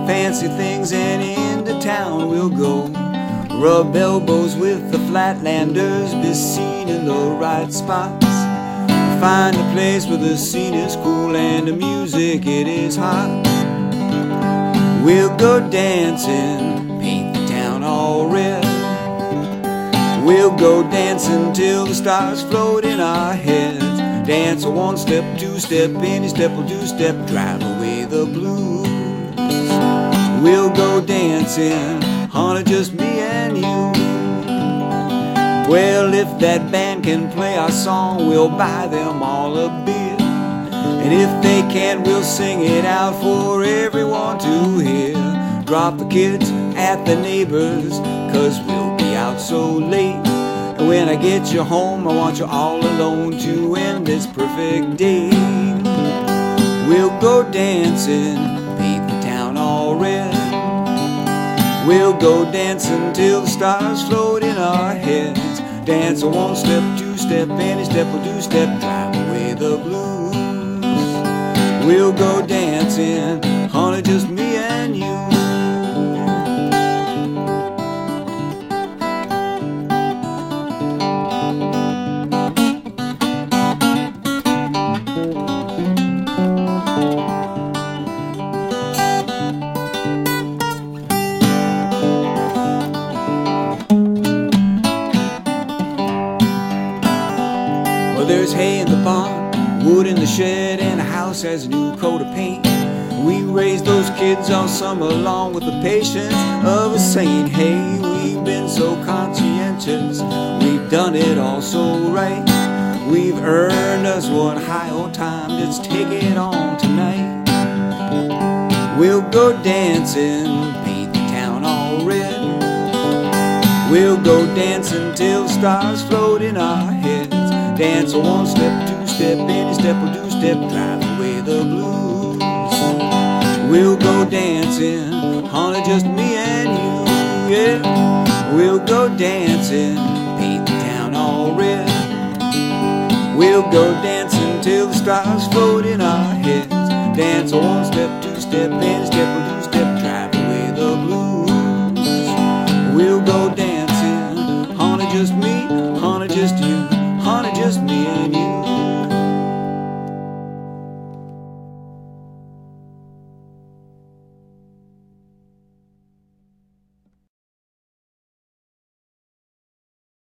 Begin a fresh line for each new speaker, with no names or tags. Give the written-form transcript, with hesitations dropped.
fancy things, and into town we'll go. Rub elbows with the flatlanders, be seen in the right spots. Find a place where the scene is cool and the music it is hot. We'll go dancing, paint the town all red. We'll go dancing till the stars float in our heads. Dance a one step, two step, any step will do step, drive away the blues. We'll go dancing, honey, just me and you. Well, if that band can play our song, we'll buy them all a beer. And if they can't, we'll sing it out for everyone to hear. Drop the kids at the neighbors, 'cause we'll be out so late. And when I get you home, I want you all alone to end this perfect day. We'll go dancing, paint the town all red. We'll go dancing till the stars float in our heads. Dance a one step, two step, any step will do step, drive away the blues. We'll go dancing, honey, just me and you. Well, there's hay in the barn, wood in the shed, and the house has a new coat of paint. We raised those kids all summer long with the patience of a saint. Hey, we've been so conscientious, we've done it all so right. We've earned us one high old time, let's take it on tonight. We'll go dancing, paint the town all red. We'll go dancing till the stars float in our heads. Dance a one step, two step, any step will do step, drive away the blues. We'll go dancing, honey, just me and you, yeah. We'll go dancing, paint the town all red. We'll go dancing till the stars float in our heads. Dance a one step, two step, any step will do step.